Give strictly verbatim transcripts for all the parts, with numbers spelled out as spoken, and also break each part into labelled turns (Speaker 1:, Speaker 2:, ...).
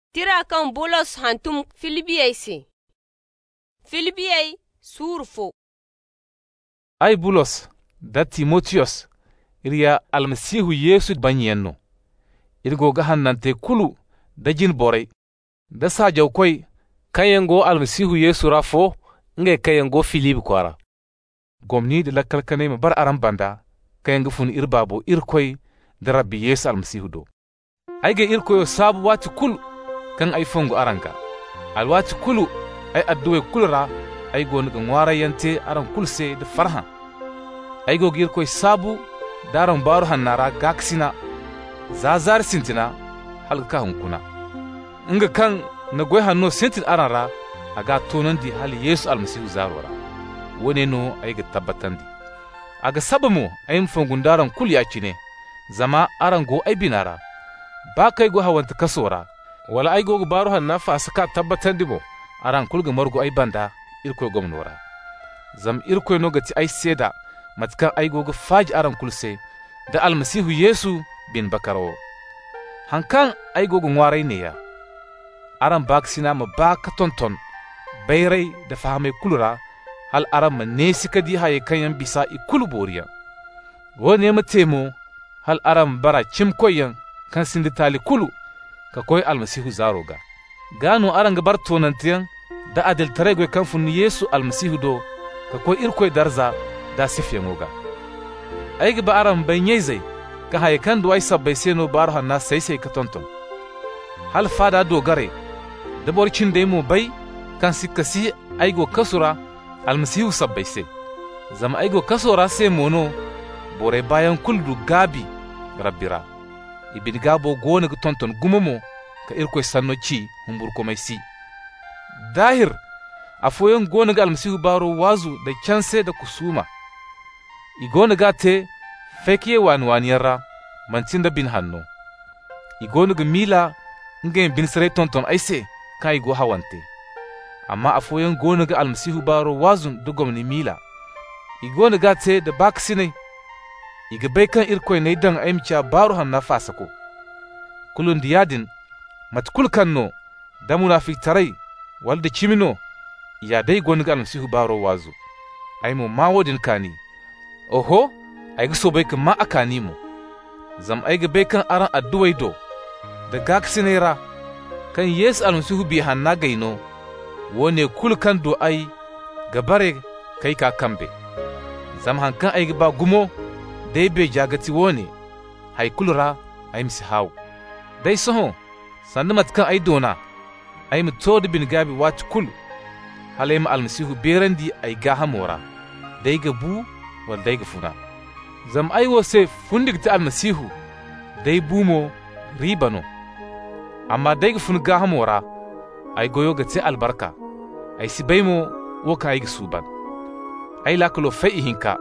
Speaker 1: Tira kan Bulos hantum Filibiyai se. Filibiyai surfo.
Speaker 2: Ai Bulos da Timotiyos iriya almasihu Yesu banyenno. Irgo ga hannante kulu da jin borai. Da sajaw koy kayengo almasihu Yesu rafo nge kayengo Filip kwara. Gomni da lakalkane ma bar aran banda kayengo fun irbabo irkoy da Rabbi Yesu almasihu do. Ai ga irkoyo sabu wati kulu kan ai fongo aranka. Alwati kulu ai adduwe kulra ai gonu ga ngwara yante aran kulse da farha. Ai go irkoy sabu daran baro hannara gaksina zazar sintina halka hunkuna. Nga kan na goy hanno sentin aranra aga tonandi hali Yesu almasihu zarora. Wone no ay ga tabbatandi. Aga sabamo ay mfongundaran kul yakine zama arango ay binara. Ba kai go hawanta kasora wala ay go baro hanna fa saka tabbatandi mo aran kulga margo ay banda irko gomnora. Zam irko no gati ay seda matka ay go faji aran kulse da almasihu Yesu bin bakaro. Hankan ay go ngwarai ne ya. Aran baksina ma baka tonton bayrai da fahame kulura hal aran ma nesi kadi haye kanyan bisa ikulu boriyan. Wone ma temo hal aran bara cimkoyan kan sindi tali kulu ka koy almasihu zaroga. Gano aran ga bar tonantiyan da adil taregoy kan funni Yesu almasihu do ka koy irkoy darza da sifyangoga. Ay ga ba aran banyezai ka haye kan duwai sabbai seno bar hanna sai sai ka tonton. Hal fada dogare da borcin da mu bai kan sikasi aigo kasura almasihu sabbai se zama aigo kasura se mono bore bayan kuldu gabi rabbira ibin gabo gona ga tonton gumomo ka irko sanno ci humbur ko mai si dahir afoyen gona ga almasihu baro wazu da canse da kusuma igona ga te fekiye wanwaniyarra mancin da bin hanno igona ga mila ngen bin sare tonton aise kai go hawante amma afoyen gona ga almasihu baro wazun da gomni mila igona ga te da baksine iga baikan irkoy ne dan aimcha baro hanna fasako kulun diyadin matkul kanno da munafik tarai walda chimino ya dai gona ga almasihu baro wazu ai mu mawodin kani oho ai ga so baikan ma akani mu zam ai ga baikan aran adduwai do da gaksinera kan Yesu almasihu bi hanna gaino wone kul kan do ai gabare kai ka kambe zam hankan ai ba gumo dai be jagati wone hay kulra ai misi haw dai soho sandu matkan ai dona ai mu todi bin gabi wat kul halem almasihu berandi ai ga hamora dai ga bu wal dai ga funa zam ai wo se fundigta almasihu dai bumo ribano amma dai ga fun ga hamora ai goyo ga te albarka ai si baymo wo ka ai suban ai lakalo fai hinka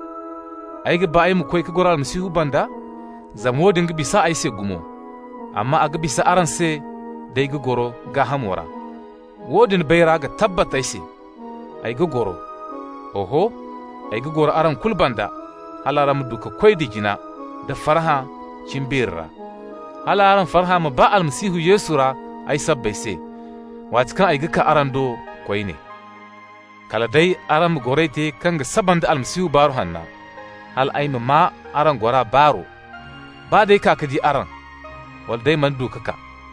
Speaker 2: ai ga ba ai mu koy ka goral masihu banda zamodin ga bisa ai se gumo amma aga bisa aran se dai ga goro ga hamora wodin bayra ga tabbata ai se ai ga goro oho ai ga goro aran kulbanda halara mu duka koy dijina da farha cimbirra halaran farha ma ba almasihu Yesu ra ai sabbai se watkan ai gika arando koy ne kala dai aram gorete kanga sabanda almasihu baro hanna hal ai ma aran gora baro ba dai ka kadi aran wal dai man dukaka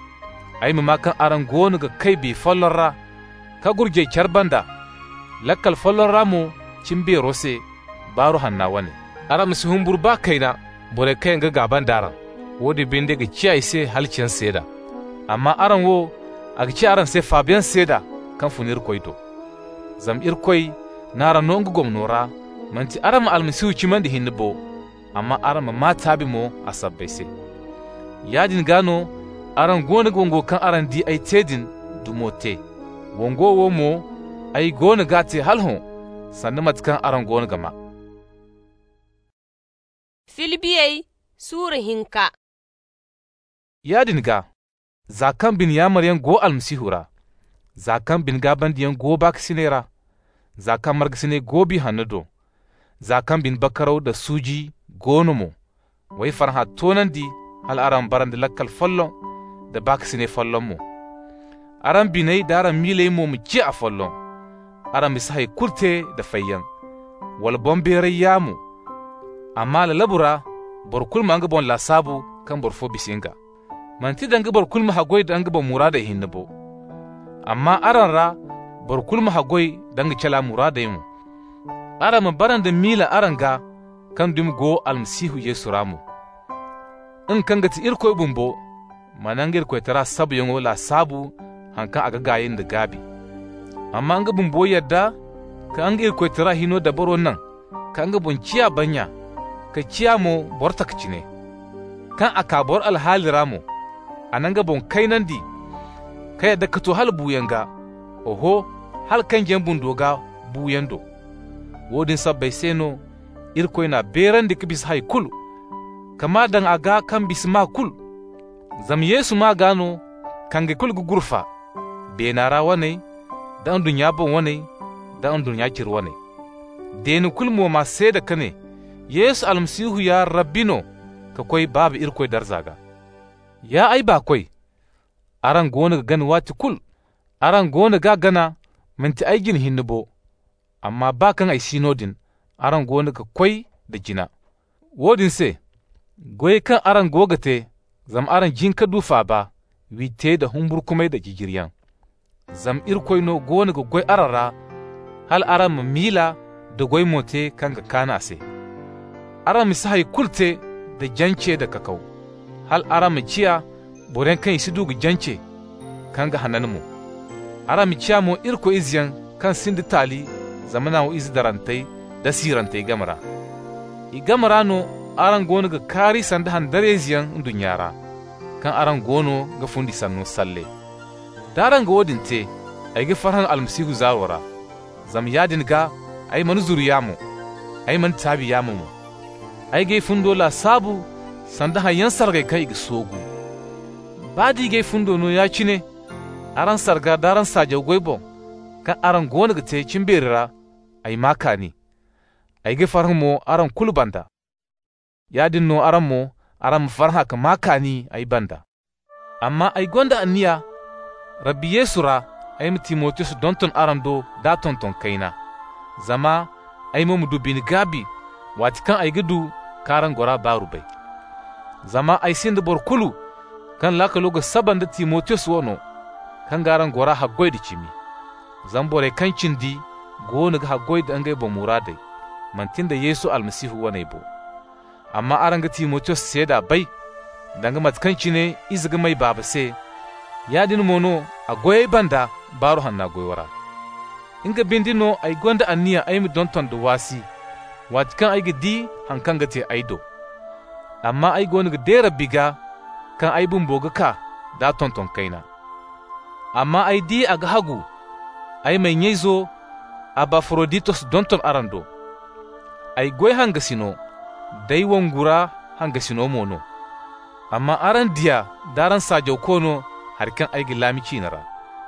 Speaker 2: ai ma kan aran gonu ga kai bi follorra ka gurje charbanda lakkal follorra mu cimbe rose baro hanna wane aram su humbur ba kaina bore kai ga gaban daran wodi binde ga ciyai se halcin seda amma aran wo aga ci aran se fabian seda kan funir koyto zam ir koy nara nongu gomnora manti aran almasihu ci mandi hinbo amma aran ma tabi mo asabbe se yadin gano aran gona gongo kan aran di ai tedin dumote wongo wo mo ai gona gate halho sannan matkan aran gona gama
Speaker 1: Filibiyai sura hinka
Speaker 2: yadin ga zakan bin yamaryan go almasihura zakan bin gabandiyan go baksinera zakan margsine go bi hanado zakan bin bakarau da suji gonomo wai farha tonandi hal aran barande lakkal follon da baksine follon mo aran binai da aran milai mo mu ci a follon aran misai kurte da fayyan wal bombere yamu amma la labura borkul manga bon la sabu kan borfo bisinga manti danga borkul ma hagoy danga bon murada hinnabo amma aran ra borkul ma hagoy danga cala murada yimu aran ma baran da mila aran ga kan dum go almasihu yesu ramu in kan gati irkoy bumbo manangir koy tara sabu yongo la sabu hankan aga gayin da gabi amma anga bumbo yadda ka anga irkoy tara hino da baro nan ka anga bon ciya banya ka ciya mo borta kacine kan aka bor alhali ramu ananga bon kainan di kai da ka to hal buyanga oho hal kan jen bundoga buyando wodin sabbai seno irkoy na beran dik bis hay kul kama dan aga kan bis ma kul zam yesu ma gano kange kul gurfa benara wane dan dunya bon wane dan dunya kir wane denu kul mo ma seda kane yesu almasihu ya rabbino ka koy babu irkoy darzaga ya ai ba koy aran gona gan wati kul aran gona ga gana minti aigin hinnubo amma ba kan ai sinodin aran gona ka koy da jina wodin se goy kan aran gogate zam aran jinka dufa ba wite da humbur kumai da jigiryan zam irkoy no gona ga goy arara hal aran ma mila da goy mote kan ga kana se aran misai kulte da jance da kakau hal aran ma ciya boren kan isi dugu jance kan ga hananmu aran mi ciya mo irko izyan kan sindi tali zamana wo izi darantai da sirantai gamara i gamara no aran gono ga kari sanda handare ziyan dunyara kan aran gono ga fundi sanno salle daran ga wodinte ay ga farhan almasihu zawara zam yadin ga ay man zuriyamu ay man tabi yamu ay ga fundo la sabu sanda hayan sarga kai ga sogu badi ga fundo no ya cine aran sarga daran saje goybo kan aran gono ga te cimberira ay makani ay ga farhan mo aran kulbanda yadin no aran mo aran farha ka makani ay banda amma ay gonda aniya rabbi yesu ra ay mi timoteus donton aran do da tonton kaina zama ay mo mu dubin gabi wati kan ay gudu karan gora baru bai zama ay sinda bor kulu kan laka logo saban da timoteus wono kan garan gora haggoy di cimi zambore kan cindi gonu ga haggoy da angay bo muradai mantin da yesu almasihu wane bo amma aranga timoteus seda bai danga matkanci ne iziga mai baba se yadin mono a goye banda baro hanna goywara inga bindino ay gonda anniya ay mi donton do wasi watkan ay gidi hankan gate aido amma ay gonu ga dera biga kan ay bumboga ka da tonton kaina amma ay di aga hagu ay mai nyezo abafroditos donton arando ay goy hanga sino dai wongura hanga sino mono amma aran diya daran sajo kono harkan aigi lamici nara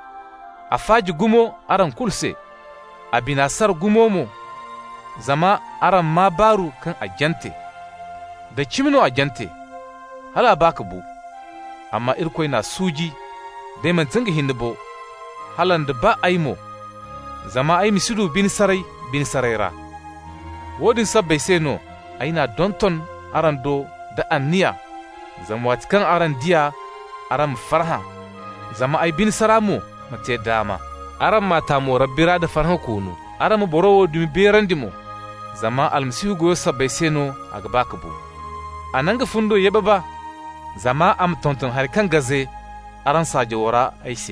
Speaker 2: afaji gumo aran kulse abinasar gumo mo zama aran ma baru kan ajante da cimino ajante hala baka bu amma irkoi na suji dai man tanga hindabo halan da ba aimo zama ai misidu bin sarai bin saraira wodin sabbai seno aina donton aran do da anniya zama watikan aran diya aran farha zama ai bin saramu mate dama aran mata mo rabbira da farha kunu aran borowo dumi berandimo zama almasihu goyo sabbai seno aga baka bu ananga fundo yeba ba zama am tonton har kan gaze aran saje wora aise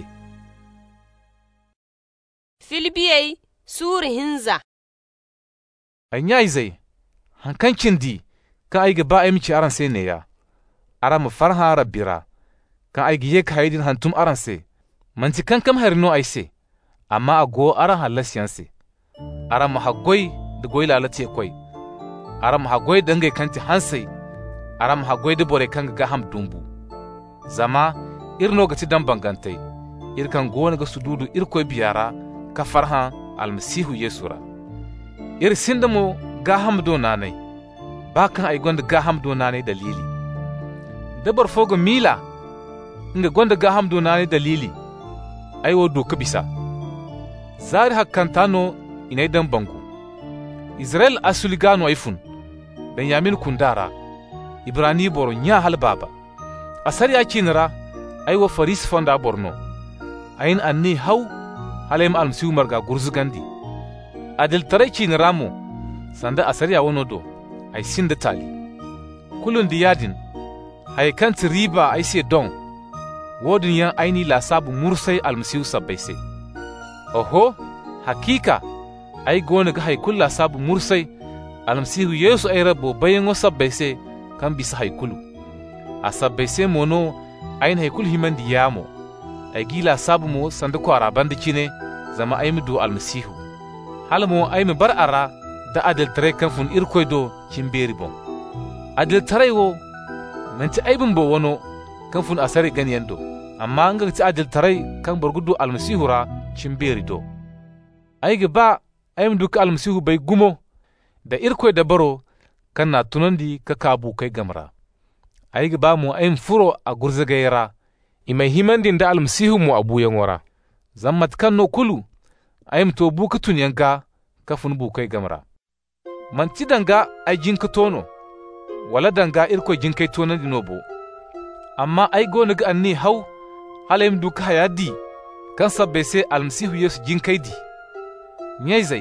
Speaker 1: Filibiyai suri hinza
Speaker 2: anyai zai hankancin di kan aiga ba ai mici aran sai ne ya aran mu farha rabbira kan aiga ye kaidin hantum aran sai manci kan kam harino ai sai amma ago aran halasiyan sai aran mu hagoi da goi lalate koi aran mu hagoi dangai kanti hansai aran mu hagoi da bore kan ga ham dumbu zama irno gati dan bangantai irkan gona ga sududu irkoi biyara ka farha almasihu yesura ir sindamo ga hamdo nanai bakan ay gonda ga hamdo nanai dalili dabar fogo mila inga gonda ga hamdo nanai dalili ai wo do ka bisa zari hakkantano inai dan bangu Israel asuligano aifun Benyamin kundara Ibrani boro nya hal baba asari akinira ai wo faris fonda borno ayin anni hau halem almsiu marga gurzugandi adil tare kiniramo sanda asari a wono do ai sinda tali kulun di yadin hay kan riba ai se don wodin yan aini la sabu mursai almsiu sabbaise oho hakika ai gona ga hay kulla sabu mursai almsihu yesu ai rabo bayan sabbaise kan bisa hay kulu a sabbaise mono ayin hay kul himandi yamo ai gila sabu mo sanda ko araban dikine zama ai mudu almsihu halmo ai mi bar ara da adil tare kan fun irkoido cimberi bon adil tare wo manti aibin bo wono kan fun asari ganiyando amma nga ti adil tare kan borgudu almasihura cimberi do ai ga ba ai mu duka almasihu bai gumo da irkoi da baro kan na tunandi ka kabu kai gamra ai ga ba mu ai furo a gurzagayra imai himandin da almasihu mu abuyan wara zammat kan no kulu ai mu to bukutun yanka ka fun bu kai gamra manti danga ai jinka tono wala danga irko jinkai tonan dinobo amma ai gona ga anni hau halayim duka hayadi kan sabbe sai almasihu yesu jinkai di nyai zai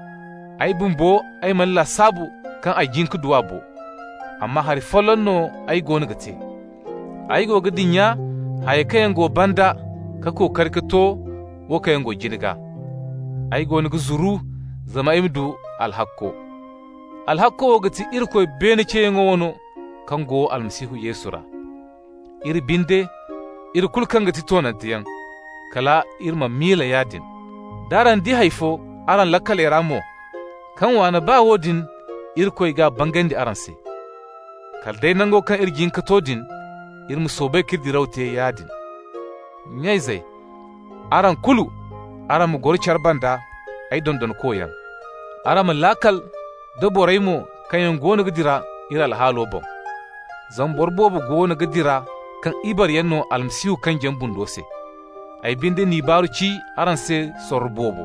Speaker 2: ai bumbo ai malla sabu kan ai jinku duwabo amma hari folonno ai gona gate ai go gidinya hay kayan go banda ka ko karkato wo kayan go jiniga ai gona zuru zama imdu alhakko alhakko wogati irkoy bene ceyengo wono kango almasihu yesura iri binde iri kulkangati tonantiyan kala irma mila yadin daran di haifo aran lakkale ramo kan wana ba wodin irkoy ga bangandi aranse kaldai nango kan irgin katodin irmu sobe kirdi rawte yadin nyai zai aran kulu aran mu gori charbanda ai dondon koyan aran lakal da borai mo kayan gona gidira ira alhalo bon zan borbobu gona gidira kan ibar yanno almsiu kan jambun dose ai binde ni baruci aran se sorbobo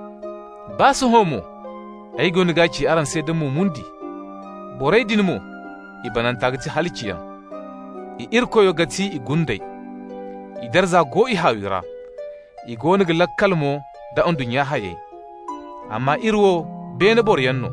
Speaker 2: basu homo ai gona gaci aran se da mundi borai dinmo ibanan tagti halciyan i irko yo gati i gundai i darza go i hawira i gona ga lakkalmo da on dunya haye amma irwo bene bor yanno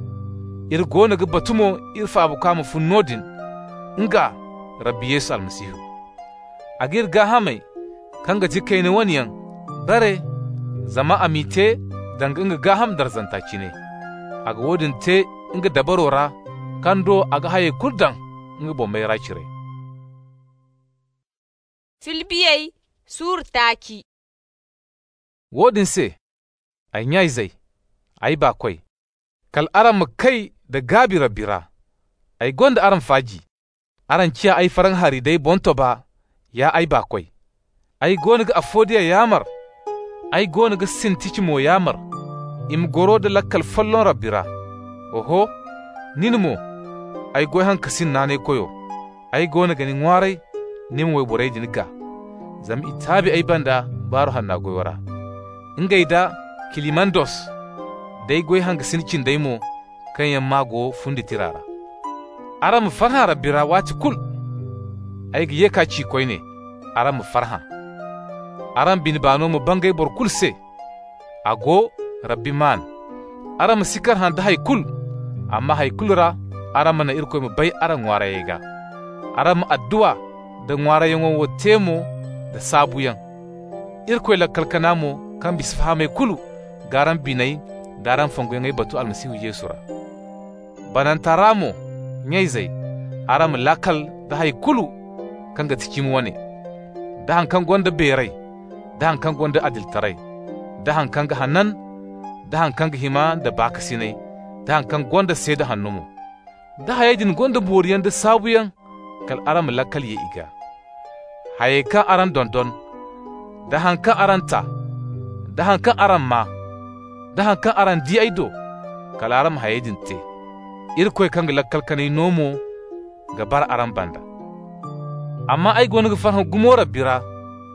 Speaker 2: ir gona ga batumo ir fa abu kama funnodin nga rabbi yesu almasihu agir ga hamai kanga jikai ne waniyan bare zama amite danga nga ga ham darzanta cine aga wodin te nga dabarora kando aga haye kurdan nga bombai racire
Speaker 1: filbiyai sur taki
Speaker 2: wodin se ay nyai zai ay ba koi kal aram kai da gabi rabira ai gonda aran faji aran ciya ai faran hari dai bonto ba ya ai ba koi ai gona ga afodiya yamar ai gona ga sintici mo yamar im goro da lakkal fallon rabira oho ninmo ai goy han kasin nane koyo ai gona ga nin warai nim way boray diniga zam itabi ai banda baro hanna goyora ingaida kilimandos dai goy han kasin cin dai mo kan yamma go fundi tirara aram farha rabbira wati kul ay giye ka ci koyne aram farha aram bin bano mo bangay bor kulse ago rabbi man aram sikar han da hay kul amma hay kulra aram na irko mo bay aram wara yega aram addu'a da ngwara yango wo temo da sabuyan irko la kalkanamo kan bisfahame kulu garan binai daran fango ngay batu almasihu yesura banantaramo nyai zai aram lakal da hay kulu kan ga cikin wane da hankan gonda berai da hankan gonda adiltarai da hankan ga hannan da hankan ga hima da baka sinai da hankan gonda sai da hannumu da hayadin gonda boriyan da sabuyan kal aram lakal ya iga hayeka aran dondon da hankan aranta da hankan aran ma da hankan aran di aido kal aram hayadin te irkoy kanga lakkal kanay nomo ga bar aran banda amma ay gona ga farhan gumora bira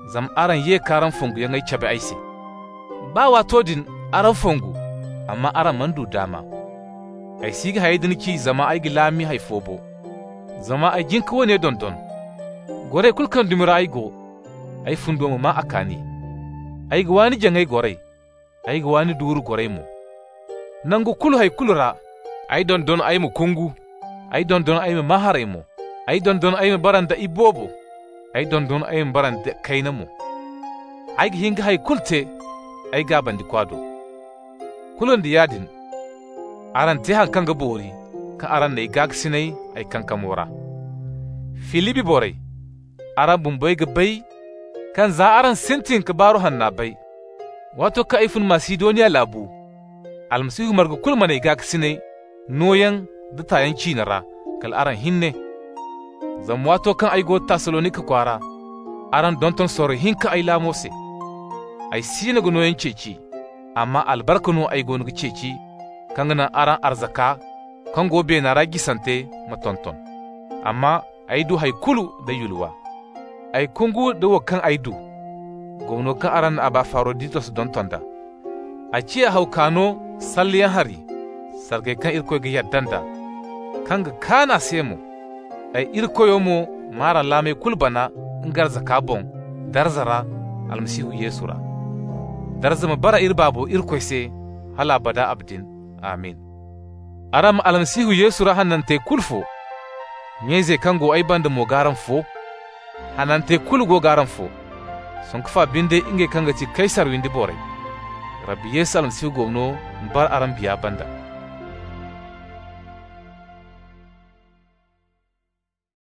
Speaker 2: zam aran ye karan fongu yangai cabe aise. Ba wato din aran fongu, amma aran mandu dama. Ai siga haidin ki zama ai gilami haifobo. Zama ai ginka wane don don. Gore kulkan dumira ai go, ai fundo mu ma akani. Ai ga wani jangai gore, ai ga wani duru gore mu. Nangu kulu hay kulura, ai don don ai mu kungu, ai don don ai mu mahare mu, ai don don ai mu baranda ibobo, ai don don ai mu baranda kaina mu. Ai ga hinga hay kulte, ai ga bandi kwado. Kulon di yadin, aran te han kanga bori, ka aran nei gag sinai ai kanka mora. Filibi borai, aran bumbai ga bai, kan za aran sintin ka baro hanna bai. Wato ka ifun Masidoniya labu. Almasihu marga kulmane ga kisine noyan da tayan cinara kal aran hinne zam wato kan aigo Tasalonika kwara aran donton sore hinka ai lamose ai sine go noyan ceci amma albarkano aigo nuga ceci kangana aran arzaka kan gobe na ragi sante matonton amma aidu haikulu da yulwa ai kungu da wakan aidu gomno kan aran aba Faroditos dontonda a ciya haukano salliyan hari sargai kan irko ga yaddanda kan ga kana semu ai irko yomo mara lame kulbana ngar zakabon darzara almasihu yesura darzama bara irbabo irko se hala bada abdin amin aram almasihu yesura hanante kulfo nyeze kango ai banda mo garan fo hanante kulgo garan fo son kafa binde inge kanga ci kaisar windi bore Rabbi Yesu almasihu gomno bar aran biya banda.